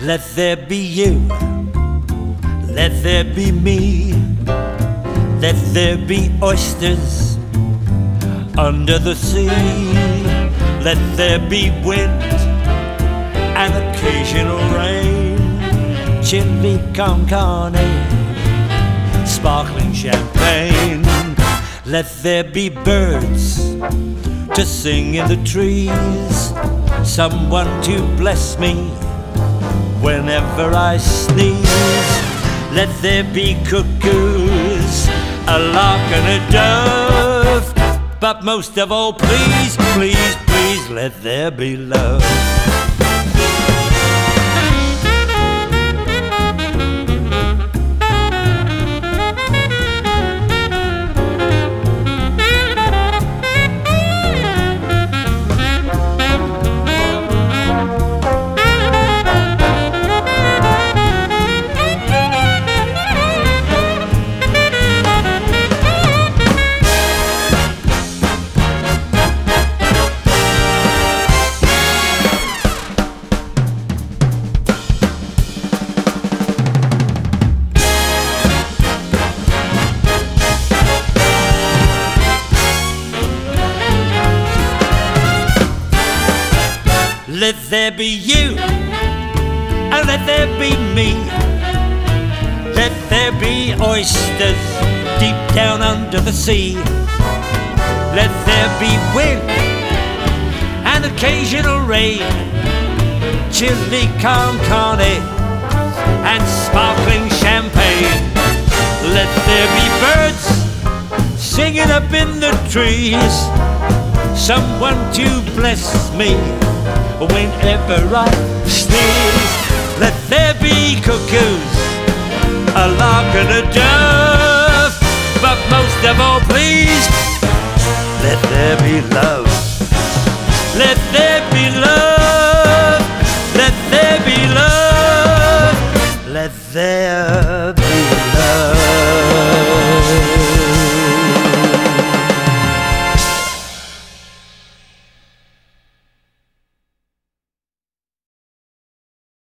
Let there be you, let there be me, let there be oysters under the sea. Let there be wind and occasional rain, chili con carne, sparkling champagne. Let there be birds to sing in the trees, someone to bless me whenever I sneeze. Let there be cuckoos, a lark and a dove, but most of all, please, please, please, let there be love. Let there be you, and let there be me. Let there be oysters deep down under the sea. Let there be wind and occasional rain, chili con carne and sparkling champagne. Let there be birds singing up in the trees, someone to bless me whenever I sneeze. Let there be cuckoos, a lark and a dove, but most of all, please, let there be love.